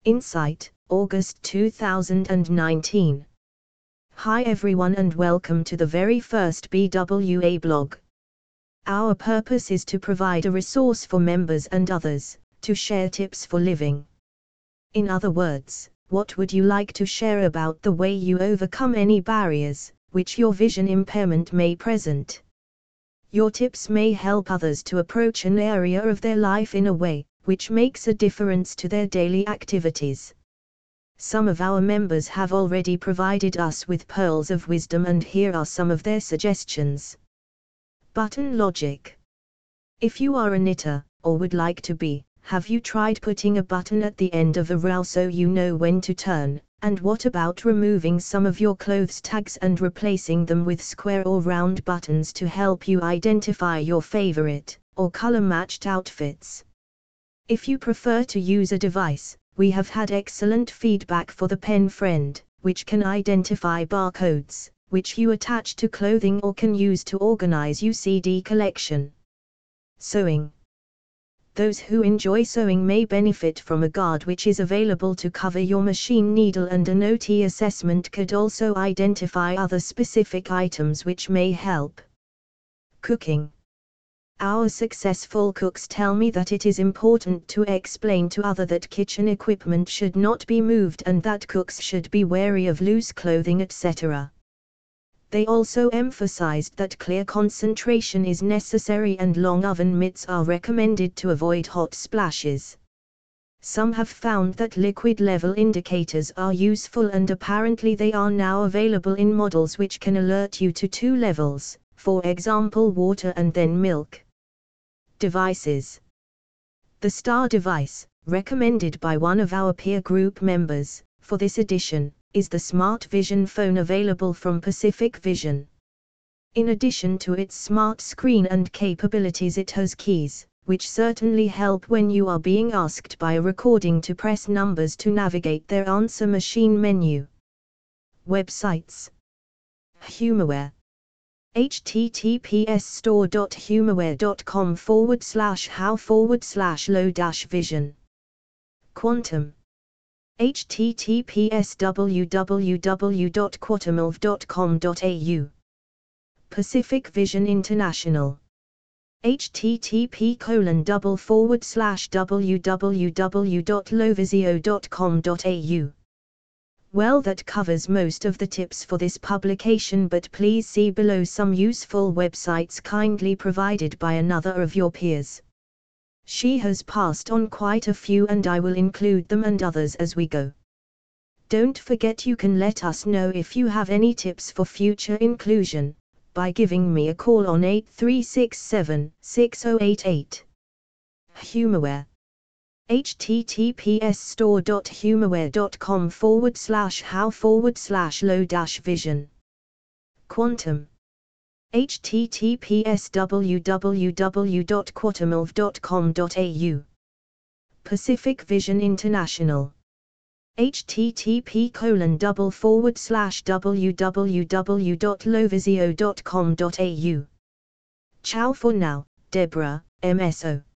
Insight, August 2019. Hi everyone and welcome to the very first BWA blog. Our purpose is to provide a resource for members and others, to share tips for living. In other words, what would you like to share about the way you overcome any barriers, which your vision impairment may present? Your tips may help others to approach an area of their life in a way which makes a difference to their daily activities. Some of our members have already provided us with pearls of wisdom, and here are some of their suggestions. Button logic. If you are a knitter, or would like to be, have you tried putting a button at the end of a row so you know when to turn? And what about removing some of your clothes tags and replacing them with square or round buttons to help you identify your favorite, or color-matched outfits? If you prefer to use a device, we have had excellent feedback for the Pen Friend, which can identify barcodes, which you attach to clothing or can use to organize your CD collection. Sewing. Those who enjoy sewing may benefit from a guard which is available to cover your machine needle, and an OT assessment could also identify other specific items which may help. Cooking. Our successful cooks tell me that it is important to explain to others that kitchen equipment should not be moved and that cooks should be wary of loose clothing, etc. They also emphasized that clear concentration is necessary and long oven mitts are recommended to avoid hot splashes. Some have found that liquid level indicators are useful, and apparently they are now available in models which can alert you to 2 levels, for example water and then milk. Devices. The Star device, recommended by one of our peer group members, for this edition, is the Smart Vision phone available from Pacific Vision. In addition to its smart screen and capabilities, it has keys, which certainly help when you are being asked by a recording to press numbers to navigate their answer machine menu. Websites. Humaware. https://how/low-vision. Quantum. https://www.quatumov.com.au. Pacific Vision International. http://www.lowvisio.com.au. Well, that covers most of the tips for this publication, but please see below some useful websites kindly provided by another of your peers. She has passed on quite a few and I will include them and others as we go. Don't forget you can let us know if you have any tips for future inclusion, by giving me a call on 8367-6088. Humaware. https://store.humaware.com/how/low-vision. Quantum. https://www.quatumov.com.au. Pacific Vision International. http://www.lowvisio.com.au. Ciao for now, Deborah, MSO.